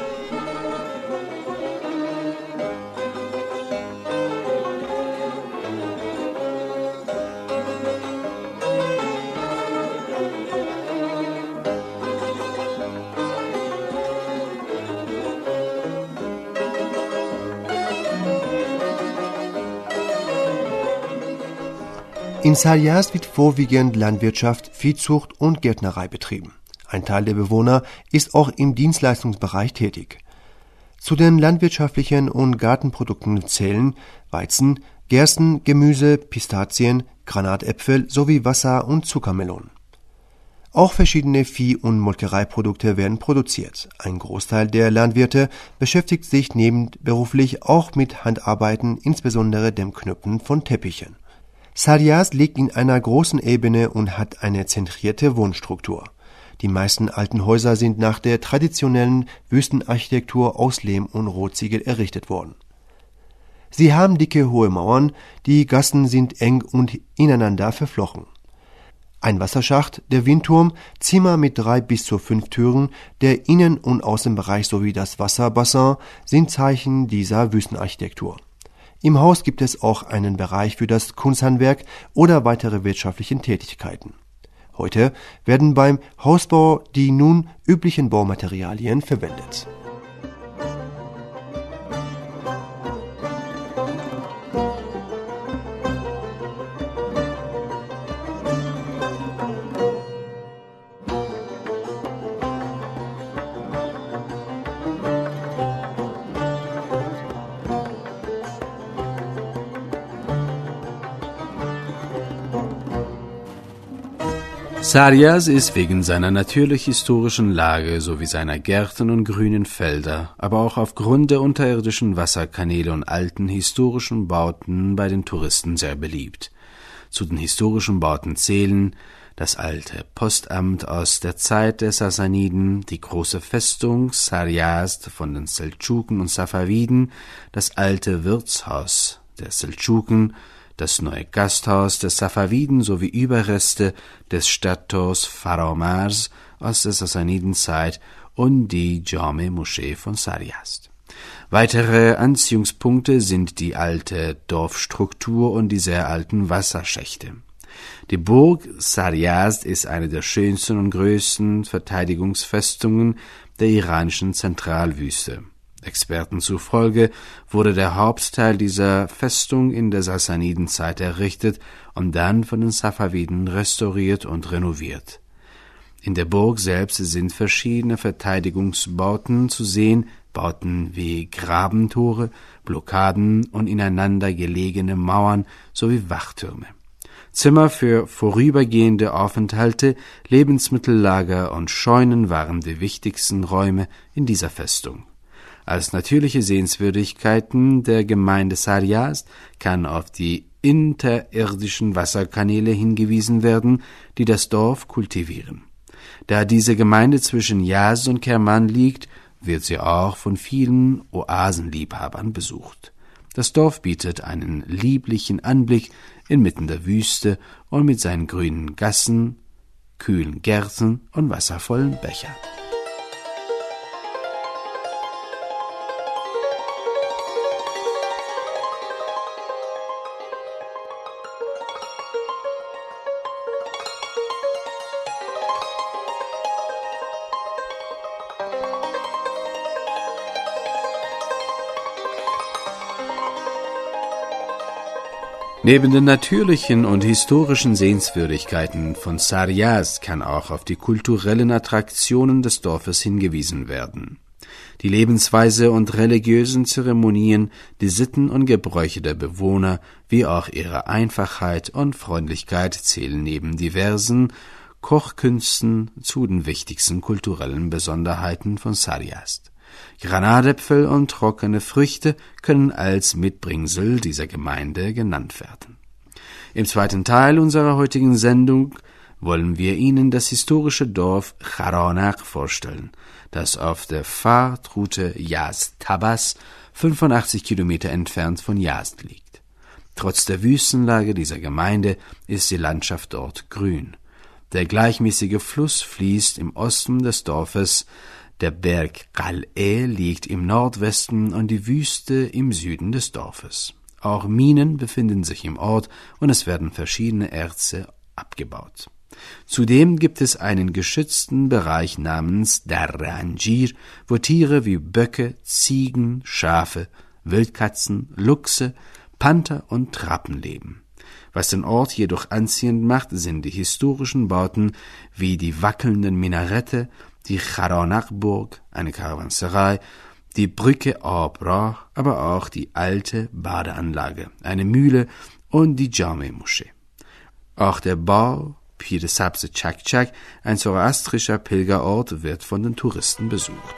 In Saryazd wird vorwiegend Landwirtschaft, Viehzucht und Gärtnerei betrieben. Ein Teil der Bewohner ist auch im Dienstleistungsbereich tätig. Zu den landwirtschaftlichen und Gartenprodukten zählen Weizen, Gersten, Gemüse, Pistazien, Granatäpfel sowie Wasser- und Zuckermelonen. Auch verschiedene Vieh- und Molkereiprodukte werden produziert. Ein Großteil der Landwirte beschäftigt sich nebenberuflich auch mit Handarbeiten, insbesondere dem Knüpfen von Teppichen. Saryazd liegt in einer großen Ebene und hat eine zentrierte Wohnstruktur. Die meisten alten Häuser sind nach der traditionellen Wüstenarchitektur aus Lehm und Rotziegel errichtet worden. Sie haben dicke, hohe Mauern, die Gassen sind eng und ineinander verflochten. Ein Wasserschacht, der Windturm, Zimmer mit drei bis zu fünf Türen, der Innen- und Außenbereich sowie das Wasserbassin sind Zeichen dieser Wüstenarchitektur. Im Haus gibt es auch einen Bereich für das Kunsthandwerk oder weitere wirtschaftliche Tätigkeiten. Heute werden beim Hausbau die nun üblichen Baumaterialien verwendet. Saryazd ist wegen seiner natürlich-historischen Lage sowie seiner Gärten und grünen Felder, aber auch aufgrund der unterirdischen Wasserkanäle und alten historischen Bauten bei den Touristen sehr beliebt. Zu den historischen Bauten zählen das alte Postamt aus der Zeit der Sassaniden, die große Festung Saryazd von den Seldschuken und Safaviden, das alte Wirtshaus der Seldschuken, das neue Gasthaus der Safaviden sowie Überreste des Stadttors Faromars aus der Sassanidenzeit und die Jame-Moschee von Saryazd. Weitere Anziehungspunkte sind die alte Dorfstruktur und die sehr alten Wasserschächte. Die Burg Saryazd ist eine der schönsten und größten Verteidigungsfestungen der iranischen Zentralwüste. Experten zufolge wurde der Hauptteil dieser Festung in der Sassanidenzeit errichtet und dann von den Safaviden restauriert und renoviert. In der Burg selbst sind verschiedene Verteidigungsbauten zu sehen, Bauten wie Grabentore, Blockaden und ineinander gelegene Mauern sowie Wachtürme. Zimmer für vorübergehende Aufenthalte, Lebensmittellager und Scheunen waren die wichtigsten Räume in dieser Festung. Als natürliche Sehenswürdigkeiten der Gemeinde Saryazd kann auf die interirdischen Wasserkanäle hingewiesen werden, die das Dorf kultivieren. Da diese Gemeinde zwischen Yazd und Kerman liegt, wird sie auch von vielen Oasenliebhabern besucht. Das Dorf bietet einen lieblichen Anblick inmitten der Wüste und mit seinen grünen Gassen, kühlen Gärten und wasservollen Bächern. Neben den natürlichen und historischen Sehenswürdigkeiten von Saryazd kann auch auf die kulturellen Attraktionen des Dorfes hingewiesen werden. Die Lebensweise und religiösen Zeremonien, die Sitten und Gebräuche der Bewohner, wie auch ihre Einfachheit und Freundlichkeit zählen neben diversen Kochkünsten zu den wichtigsten kulturellen Besonderheiten von Sarjazd. Granatapfel und trockene Früchte können als Mitbringsel dieser Gemeinde genannt werden. Im zweiten Teil unserer heutigen Sendung wollen wir Ihnen das historische Dorf Kharanaq vorstellen, das auf der Fahrtroute Yazd-Tabas fünfundachtzig Kilometer entfernt von Yazd liegt. Trotz der Wüstenlage dieser Gemeinde ist die Landschaft dort grün. Der gleichmäßige Fluss fließt im Osten des Dorfes, der Berg Qal'e liegt im Nordwesten und die Wüste im Süden des Dorfes. Auch Minen befinden sich im Ort und es werden verschiedene Erze abgebaut. Zudem gibt es einen geschützten Bereich namens Darr Anjir, wo Tiere wie Böcke, Ziegen, Schafe, Wildkatzen, Luchse, Panther und Trappen leben. Was den Ort jedoch anziehend macht, sind die historischen Bauten wie die wackelnden Minarette, die Kharanaq-Burg, eine Karawanserei, die Brücke Abra, aber auch die alte Badeanlage, eine Mühle und die Jame-Moschee. Auch der Bau Pir de Sabze Chak-Chak, ein zoroastrischer Pilgerort, wird von den Touristen besucht.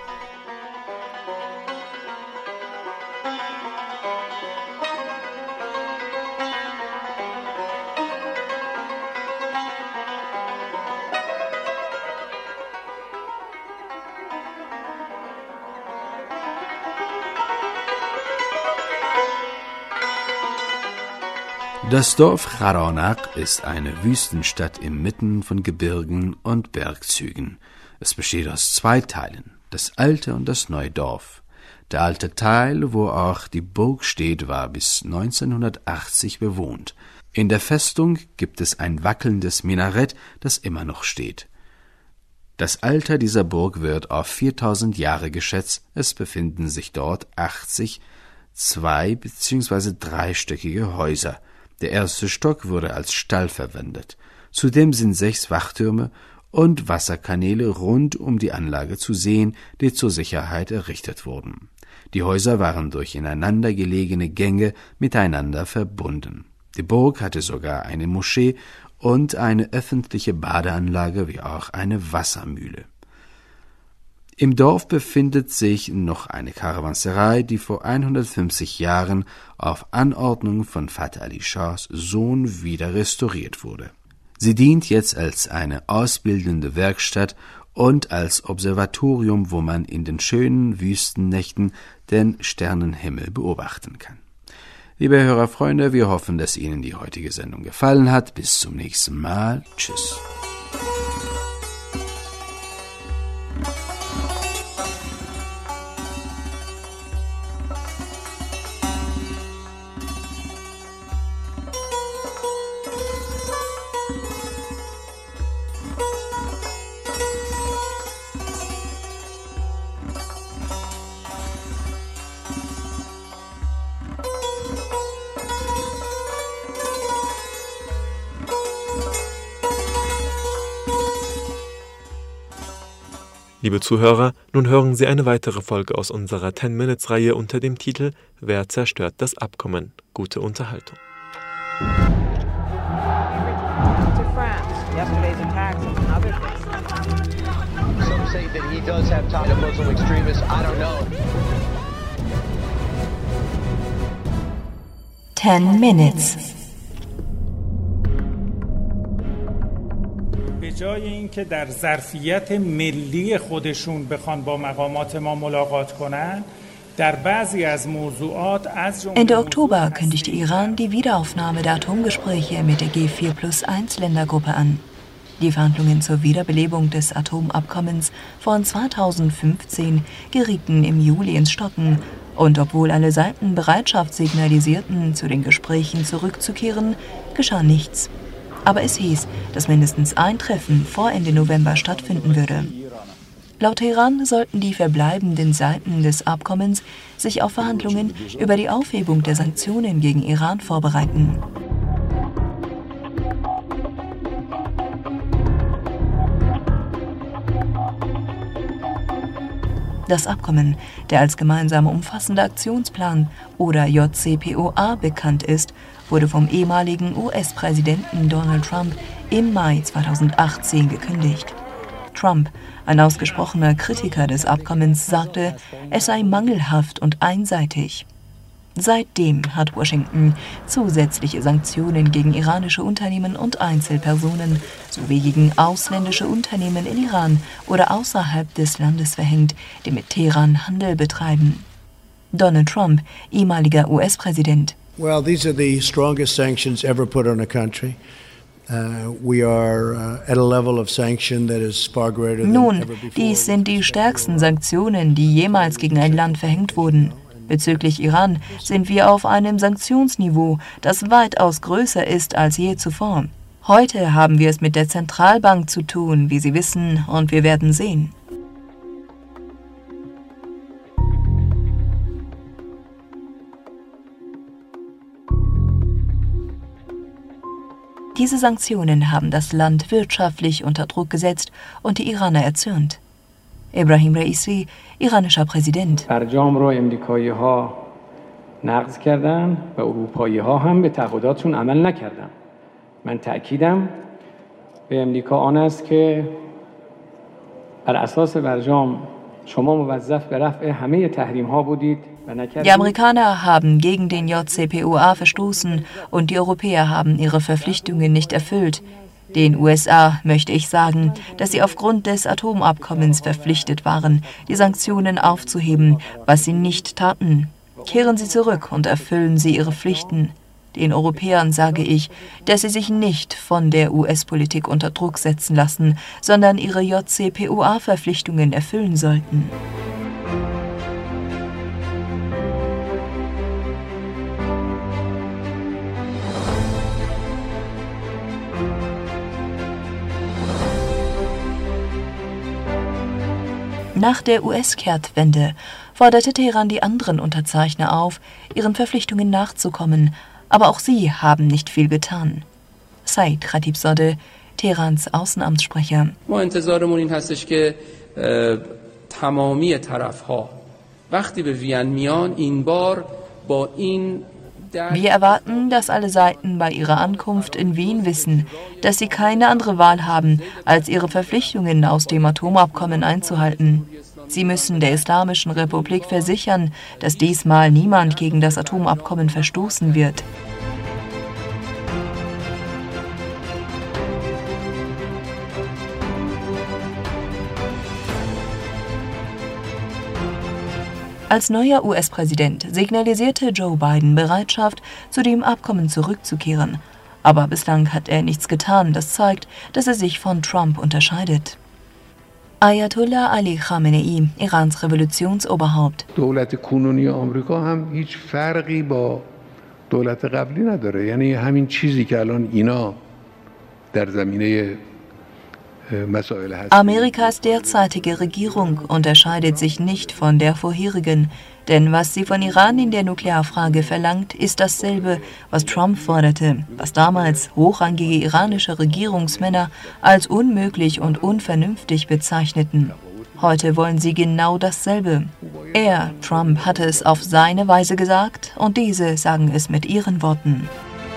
Das Dorf Kharanaq ist eine Wüstenstadt inmitten von Gebirgen und Bergzügen. Es besteht aus zwei Teilen, das alte und das neue Dorf. Der alte Teil, wo auch die Burg steht, war bis neunzehnhundertachtzig bewohnt. In der Festung gibt es ein wackelndes Minarett, das immer noch steht. Das Alter dieser Burg wird auf viertausend Jahre geschätzt. Es befinden sich dort achtzig zwei- bzw. dreistöckige Häuser. Der erste Stock wurde als Stall verwendet. Zudem sind sechs Wachtürme und Wasserkanäle rund um die Anlage zu sehen, die zur Sicherheit errichtet wurden. Die Häuser waren durch ineinander gelegene Gänge miteinander verbunden. Die Burg hatte sogar eine Moschee und eine öffentliche Badeanlage wie auch eine Wassermühle. Im Dorf befindet sich noch eine Karawanserei, die vor hundertfünfzig Jahren auf Anordnung von Fath Ali Shahs Sohn wieder restauriert wurde. Sie dient jetzt als eine ausbildende Werkstatt und als Observatorium, wo man in den schönen Wüstennächten den Sternenhimmel beobachten kann. Liebe Hörerfreunde, wir hoffen, dass Ihnen die heutige Sendung gefallen hat. Bis zum nächsten Mal. Tschüss. Liebe Zuhörer, nun hören Sie eine weitere Folge aus unserer Ten-Minutes-Reihe unter dem Titel »Wer zerstört das Abkommen?« Gute Unterhaltung. Ten Minutes. به جای اینکه در ظرفیت ملی خودشون بخوان با مقامات ما ملاقات کنن در بعضی از موضوعات از Ende Oktober kündigte Iran die Wiederaufnahme der Atomgespräche mit der G vier plus eins Ländergruppe an. Die Verhandlungen zur Wiederbelebung des Atomabkommens von zweitausendfünfzehn gerieten im Juli ins Stocken. Und obwohl alle Seiten Bereitschaft signalisierten, zu den Gesprächen zurückzukehren, geschah nichts. Aber es hieß, dass mindestens ein Treffen vor Ende November stattfinden würde. Laut Teheran sollten die verbleibenden Seiten des Abkommens sich auf Verhandlungen über die Aufhebung der Sanktionen gegen Iran vorbereiten. Das Abkommen, der als gemeinsamer umfassender Aktionsplan oder J C P O A bekannt ist, wurde vom ehemaligen U S-Präsidenten Donald Trump im Mai zweitausendachtzehn gekündigt. Trump, ein ausgesprochener Kritiker des Abkommens, sagte, es sei mangelhaft und einseitig. Seitdem hat Washington zusätzliche Sanktionen gegen iranische Unternehmen und Einzelpersonen sowie gegen ausländische Unternehmen in Iran oder außerhalb des Landes verhängt, die mit Teheran Handel betreiben. Donald Trump, ehemaliger U S-Präsident. Well, these are the strongest sanctions ever put on a country. Uh, we are uh, at a level of sanction that is far greater than Nun, ever before. dies sind die stärksten Sanktionen, die jemals gegen ein Land verhängt wurden. Bezüglich Iran sind wir auf einem Sanktionsniveau, das weitaus größer ist als je zuvor. Heute haben wir es mit der Zentralbank zu tun, wie Sie wissen, und wir werden sehen. Diese Sanktionen haben das Land wirtschaftlich unter Druck gesetzt und die Iraner erzürnt. Ebrahim Raisi, iranischer Präsident. برجام رو امریکایی‌ها نقض کردن و اروپایی‌ها هم به تعهداتشون عمل نکردن. من تأکیدم به امریکا آن است که بر اساس برجام شما موظف به رفع همه تحریم‌ها بودید. Die Amerikaner haben gegen den J C P O A verstoßen und die Europäer haben ihre Verpflichtungen nicht erfüllt. Den U S A möchte ich sagen, dass sie aufgrund des Atomabkommens verpflichtet waren, die Sanktionen aufzuheben, was sie nicht taten. Kehren Sie zurück und erfüllen Sie Ihre Pflichten. Den Europäern sage ich, dass sie sich nicht von der U S-Politik unter Druck setzen lassen, sondern ihre J C P O A-Verpflichtungen erfüllen sollten. Nach der U S-Kehrtwende forderte Teheran die anderen Unterzeichner auf, ihren Verpflichtungen nachzukommen, aber auch sie haben nicht viel getan. Said Khatibzadeh, Teherans Außenamtssprecher. Wir erwarten, dass alle Seiten bei ihrer Ankunft in Wien wissen, dass sie keine andere Wahl haben, als ihre Verpflichtungen aus dem Atomabkommen einzuhalten. Sie müssen der Islamischen Republik versichern, dass diesmal niemand gegen das Atomabkommen verstoßen wird. Als neuer U S-Präsident signalisierte Joe Biden Bereitschaft, zu dem Abkommen zurückzukehren. Aber bislang hat er nichts getan, das zeigt, dass er sich von Trump unterscheidet. Ayatollah Ali Khamenei, Irans Revolutionsoberhaupt. دولت کنونی آمریکا هم هیچ فرقی با دولت قبلی نداره. یعنی همین چیزی که الان اینا در زمینه Amerikas derzeitige Regierung unterscheidet sich nicht von der vorherigen, denn was sie von Iran in der Nuklearfrage verlangt, ist dasselbe, was Trump forderte, was damals hochrangige iranische Regierungsmänner als unmöglich und unvernünftig bezeichneten. Heute wollen sie genau dasselbe. Er, Trump, hatte es auf seine Weise gesagt und diese sagen es mit ihren Worten.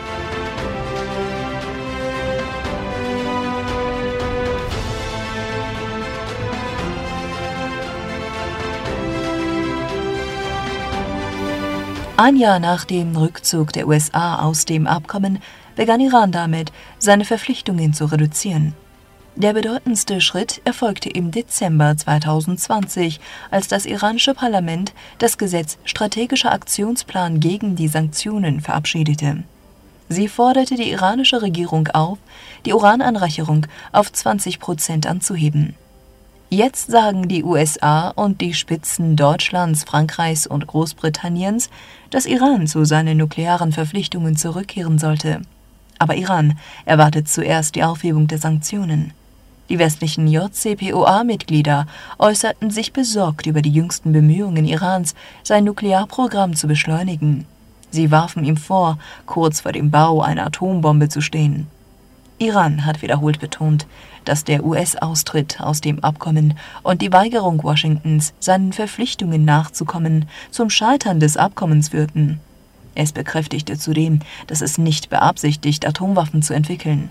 Ein Jahr nach dem Rückzug der U S A aus dem Abkommen begann Iran damit, seine Verpflichtungen zu reduzieren. Der bedeutendste Schritt erfolgte im Dezember zweitausendzwanzig, als das iranische Parlament das Gesetz Strategischer Aktionsplan gegen die Sanktionen verabschiedete. Sie forderte die iranische Regierung auf, die Urananreicherung auf zwanzig Prozent anzuheben. Jetzt sagen die U S A und die Spitzen Deutschlands, Frankreichs und Großbritanniens, dass Iran zu seinen nuklearen Verpflichtungen zurückkehren sollte. Aber Iran erwartet zuerst die Aufhebung der Sanktionen. Die westlichen J C P O A-Mitglieder äußerten sich besorgt über die jüngsten Bemühungen Irans, sein Nuklearprogramm zu beschleunigen. Sie warfen ihm vor, kurz vor dem Bau einer Atombombe zu stehen. Iran hat wiederholt betont, dass der U S-Austritt aus dem Abkommen und die Weigerung Washingtons, seinen Verpflichtungen nachzukommen, zum Scheitern des Abkommens führten. Es bekräftigte zudem, dass es nicht beabsichtigt, Atomwaffen zu entwickeln.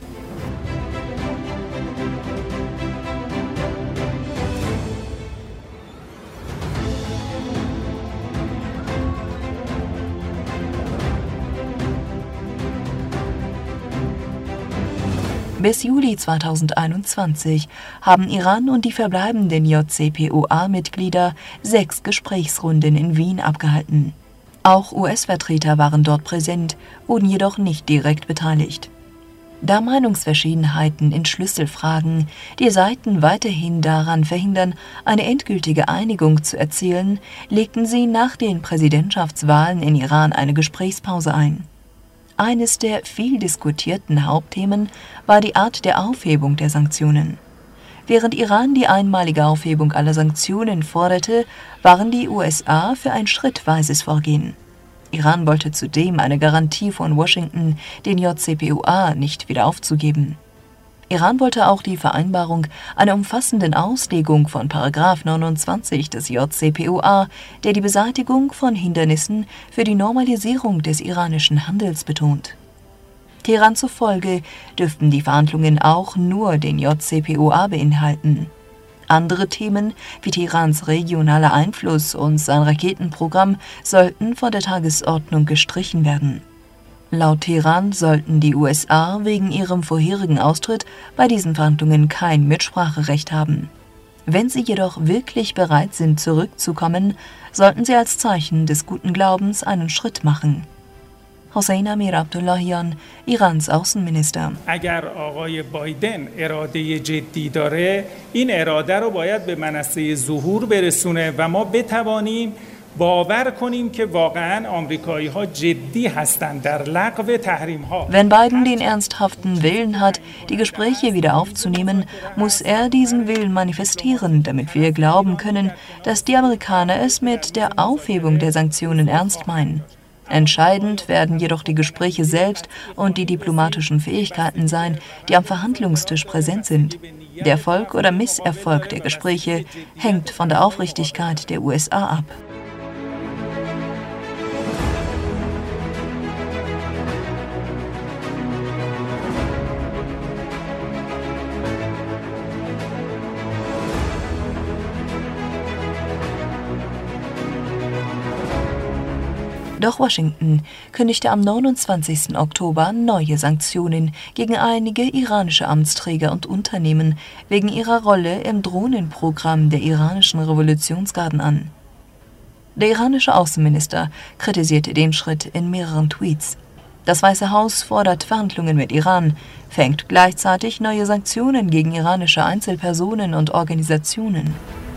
Bis Juli zweitausendeinundzwanzig haben Iran und die verbleibenden J C P O A-Mitglieder sechs Gesprächsrunden in Wien abgehalten. Auch U S-Vertreter waren dort präsent, wurden jedoch nicht direkt beteiligt. Da Meinungsverschiedenheiten in Schlüsselfragen die Seiten weiterhin daran verhindern, eine endgültige Einigung zu erzielen, legten sie nach den Präsidentschaftswahlen in Iran eine Gesprächspause ein. Eines der viel diskutierten Hauptthemen war die Art der Aufhebung der Sanktionen. Während Iran die einmalige Aufhebung aller Sanktionen forderte, waren die U S A für ein schrittweises Vorgehen. Iran wollte zudem eine Garantie von Washington, den J C P O A nicht wieder aufzugeben. Iran wollte auch die Vereinbarung einer umfassenden Auslegung von Paragraph neunundzwanzig des J C P O A, der die Beseitigung von Hindernissen für die Normalisierung des iranischen Handels betont. Teheran zufolge dürften die Verhandlungen auch nur den J C P O A beinhalten. Andere Themen, wie Teherans regionaler Einfluss und sein Raketenprogramm, sollten von der Tagesordnung gestrichen werden. Laut Teheran sollten die U S A wegen ihrem vorherigen Austritt bei diesen Verhandlungen kein Mitspracherecht haben. Wenn sie jedoch wirklich bereit sind, zurückzukommen, sollten sie als Zeichen des guten Glaubens einen Schritt machen. Hossein Amir Abdullahian, Irans Außenminister. اگر آقای بایدن اراده جدی داره این اراده رو باید به منصه ظهور برسونه و ما بتوانیم باور کنیم که واقعا آمریکایی‌ها جدی هستند در لغو تحریم‌ها. Wenn Biden den ernsthaften Willen hat, die Gespräche wieder aufzunehmen, muss er diesen Willen manifestieren, damit wir glauben können, dass die Amerikaner es mit der Aufhebung der Sanktionen ernst meinen. Entscheidend werden jedoch die Gespräche selbst und die diplomatischen Fähigkeiten sein, die am Verhandlungstisch präsent sind. Der Erfolg oder Misserfolg der Gespräche hängt von der Aufrichtigkeit der U S A ab. Doch Washington kündigte am neunundzwanzigsten Oktober neue Sanktionen gegen einige iranische Amtsträger und Unternehmen wegen ihrer Rolle im Drohnenprogramm der iranischen Revolutionsgarden an. Der iranische Außenminister kritisierte den Schritt in mehreren Tweets. Das Weiße Haus fordert Verhandlungen mit Iran, verhängt gleichzeitig neue Sanktionen gegen iranische Einzelpersonen und Organisationen.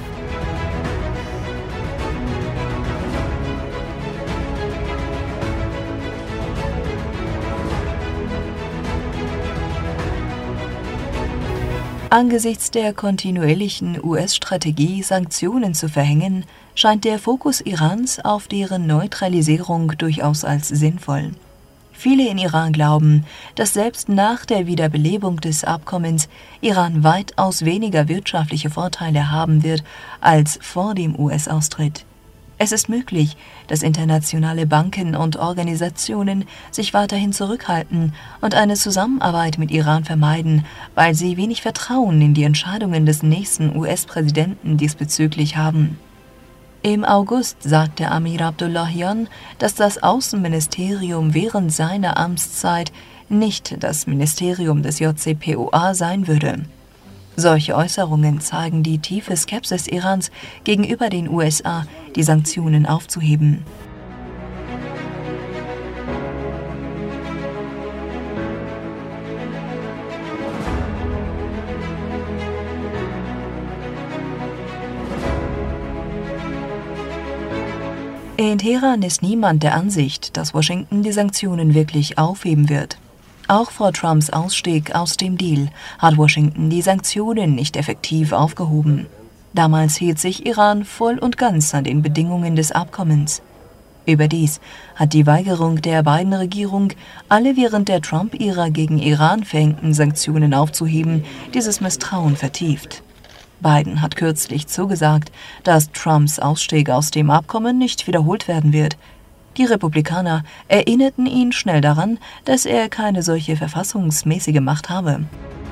Angesichts der kontinuierlichen U S-Strategie, Sanktionen zu verhängen, scheint der Fokus Irans auf deren Neutralisierung durchaus als sinnvoll. Viele in Iran glauben, dass selbst nach der Wiederbelebung des Abkommens Iran weitaus weniger wirtschaftliche Vorteile haben wird als vor dem U S-Austritt. Es ist möglich, dass internationale Banken und Organisationen sich weiterhin zurückhalten und eine Zusammenarbeit mit Iran vermeiden, weil sie wenig Vertrauen in die Entscheidungen des nächsten U S-Präsidenten diesbezüglich haben. Im August sagte Amir Abdullahian, dass das Außenministerium während seiner Amtszeit nicht das Ministerium des J C P O A sein würde. Solche Äußerungen zeigen die tiefe Skepsis Irans gegenüber den U S A, die Sanktionen aufzuheben. In Teheran ist niemand der Ansicht, dass Washington die Sanktionen wirklich aufheben wird. Auch vor Trumps Ausstieg aus dem Deal hat Washington die Sanktionen nicht effektiv aufgehoben. Damals hielt sich Iran voll und ganz an den Bedingungen des Abkommens. Überdies hat die Weigerung der Biden-Regierung, alle während der Trump-Ära gegen Iran verhängten Sanktionen aufzuheben, dieses Misstrauen vertieft. Biden hat kürzlich zugesagt, dass Trumps Ausstieg aus dem Abkommen nicht wiederholt werden wird. Die Republikaner erinnerten ihn schnell daran, dass er keine solche verfassungsmäßige Macht habe.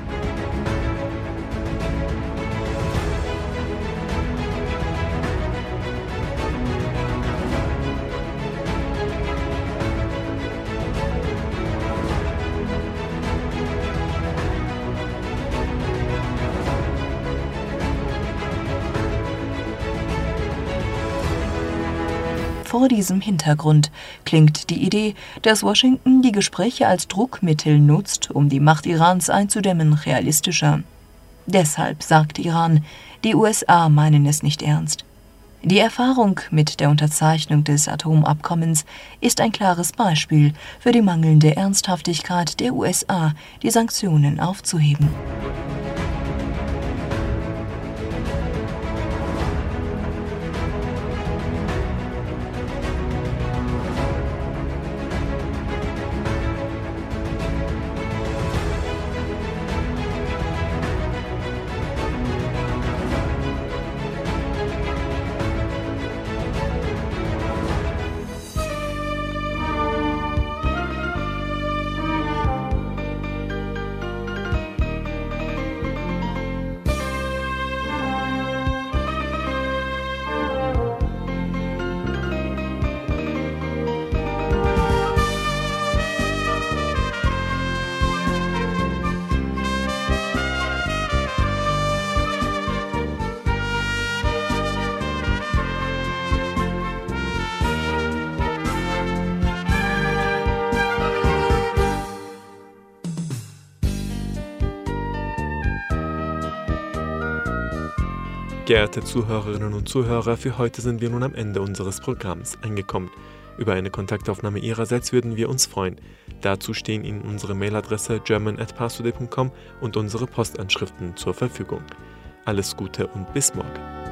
Vor diesem Hintergrund klingt die Idee, dass Washington die Gespräche als Druckmittel nutzt, um die Macht Irans einzudämmen, realistischer. Deshalb sagt Iran, die U S A meinen es nicht ernst. Die Erfahrung mit der Unterzeichnung des Atomabkommens ist ein klares Beispiel für die mangelnde Ernsthaftigkeit der U S A, die Sanktionen aufzuheben. Geehrte Zuhörerinnen und Zuhörer, für heute sind wir nun am Ende unseres Programms angekommen. Über eine Kontaktaufnahme Ihrerseits würden wir uns freuen. Dazu stehen Ihnen unsere Mailadresse german at parstoday punkt com und unsere Postanschriften zur Verfügung. Alles Gute und bis morgen.